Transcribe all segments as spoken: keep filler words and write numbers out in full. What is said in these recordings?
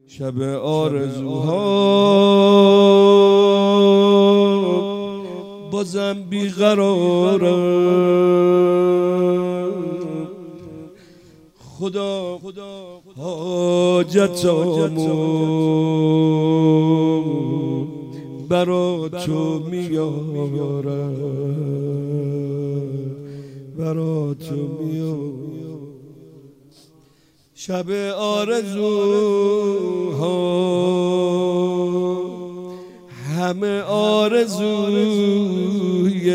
شب آرزوها بازم بیقرارم. خدا حاجتامو برا تو میارم، برا تو میارم. شب آرزوها همه آرزوی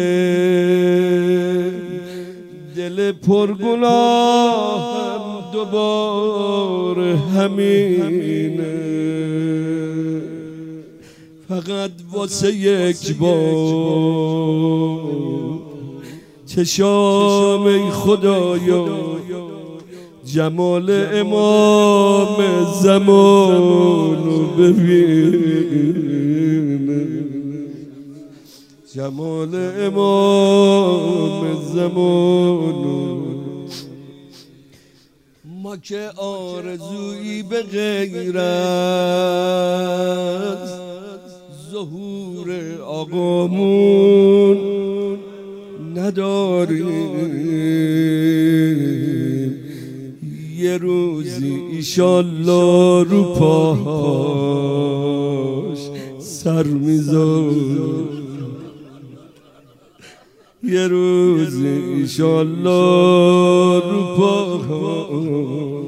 دل پرگناهم دوباره همینه، فقط واسه یک بار چشام ای خدایا جمال امام زمانو ببینه، جمال امام زمانو. ما که آرزویی به غیر از ظهور آقامون نداریم، یه روزی ایشالله رو پاهاش سر میذارم، یه روزی ایشالله رو پاهاش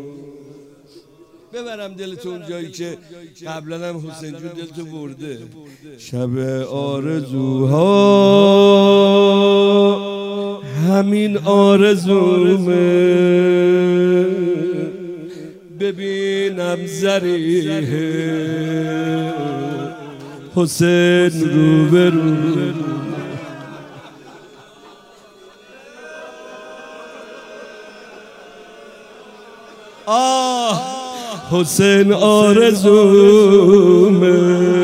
ببرم دلتون جایی که قبلا هم حسین جون دلتو برده. شب آرزوها همین آرزومه، ببینم ذریح حسین رو به رو. آه حسین آرزومه،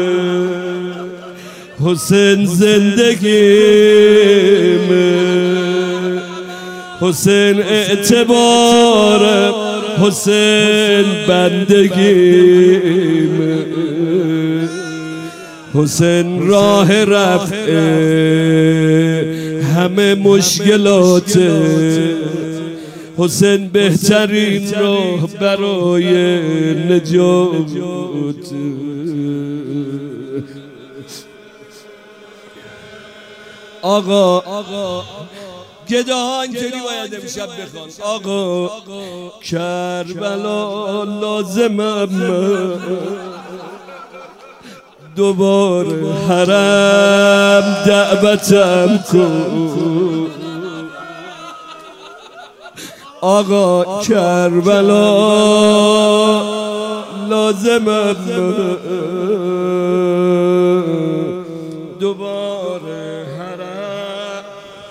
حسین زندگیمه، حسین اعتبارم، حسین بندگیمه، حسین راه رفع همه مشکلاته، حسین بهترین راه برای نجات. آقا گداها اینطوری باید امشب بخوان. آقا کربلا لازمم دوباره حرم دعوتم کن. آقا کربلا لازمم دوباره حرم،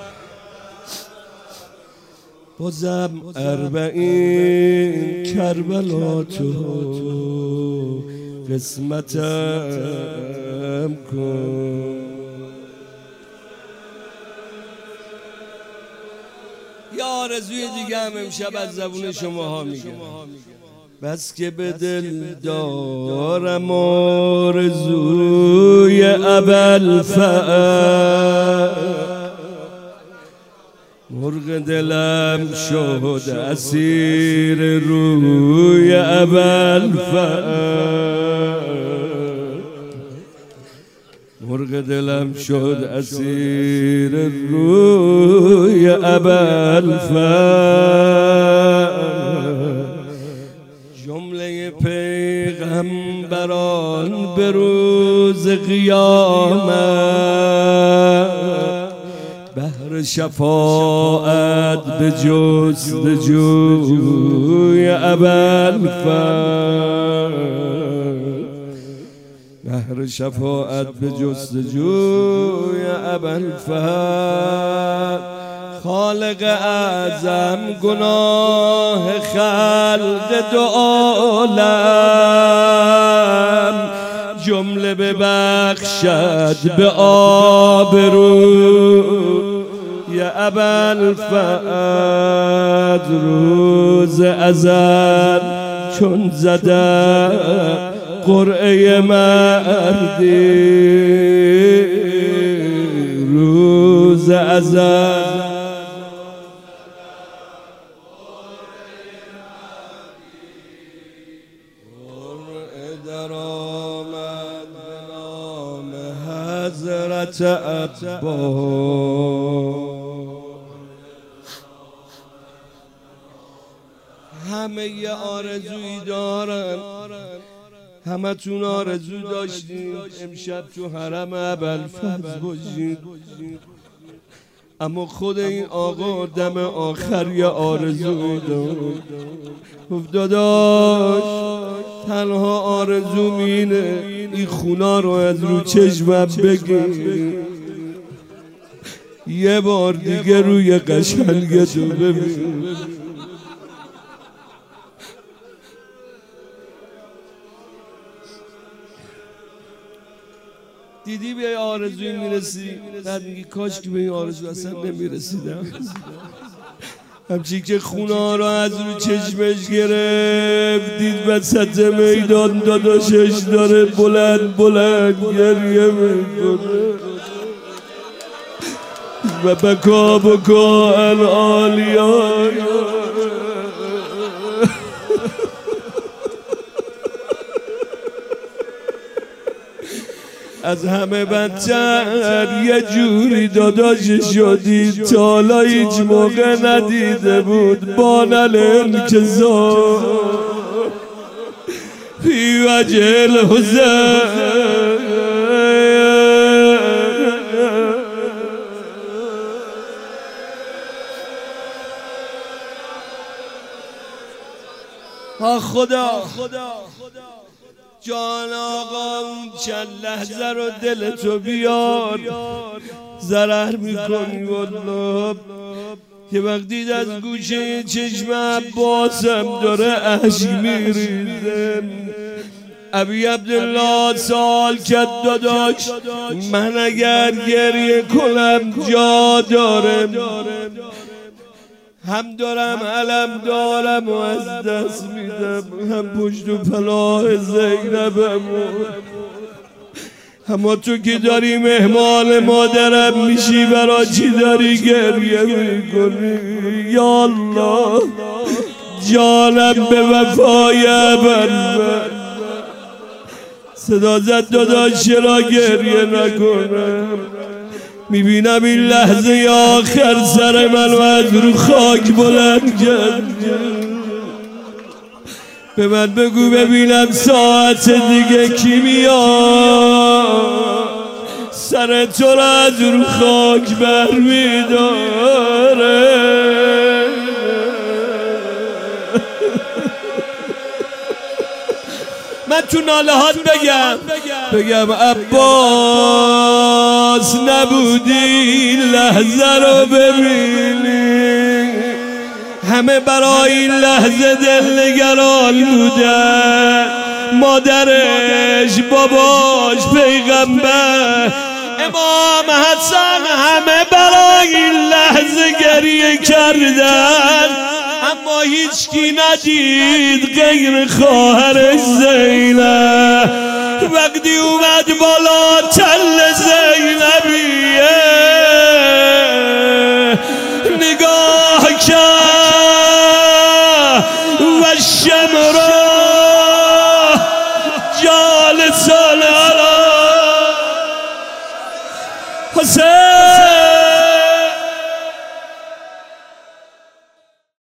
بازم اربعین کربلا تو قسمتم کن. یه آرزوی دیگه هم امشب از زبون شماها میگه، بس که به دل دارم آرزوی ابوالفضل، مرغ دلم شد اسیر روی ابوالفضل، مرغ دلم شد اسیر روی ابوالفضل. جمله پیغمبران به روز قیامت بهر شفاعت به جستجوی ابوالفضل، بهر شفاعت به جستجوی ابوالفضل. خالق اعظم گناه خلق دو عالم جمله ببخشد به آبروی ابوالفضل. روز ازل چون زده قرعه مردی روز ازل در آمد به نام حضرت عباس. همه یه آرزویی دارن، همه تون آرزو داشتین امشب تو حرم ابوالفضل باشین، اما خود این آقا دم آخر یه آرزویی داشت. داداش تنها آرزوم اینه این خونا رو از رو چشمم بگیر، یه بار دیگه روی قشنگ تو ببین. دیدی به این آرزوی میرسی بعد میگی کاش که به این آرزو اصلا نمیرسیدم. همچین که خونا رو از رو چشمش گرفت، دید وسط میدان داداشش داره بلند بلند گریه میکنه و بکا بکا العالیا. از همه بدتر یه جوری داداش شدی تا حالا هیچ موقع ندیده بود. بانل انکسار فی وجه الحزن، ها خدا جان آقا اون چند لحظه رو دل تو بیار، ضرر میکنی والله. که وقتی از گوشه چشم عباسم داره اشک میریزه. ابی عبدالله سال کرد داداش من اگر گریه کنم جا دارم، هم دارم علم دارم و از دست میدم، هم پشت و پناه زینبم. اما تو که داری مهمان مادرم میشی برا چی داری گریه میکنی؟ یا الله جانم به وفای ابوالفضل. صدا زد داداش چرا گریه نکنم؟ میبینم این لحظه آخر سر منو از رو خاک بلند کرد. به من بگو ببینم ساعت دیگه کی میاد سر تو را از رو خاک بر میداره. من تو نالهات بگم بگم عباس نبودی لحظه رو ببینی، همه برای این لحظه دلنگران بودن. مادرش، باباش، پیغمبر، امام حسن همه برای این لحظه گریه کردن، اما هیچکی ندید غیر خواهرش زینب. وقتی اومد بالا تل زینبیه نگاه کرد و شمرا جالسان علی حسین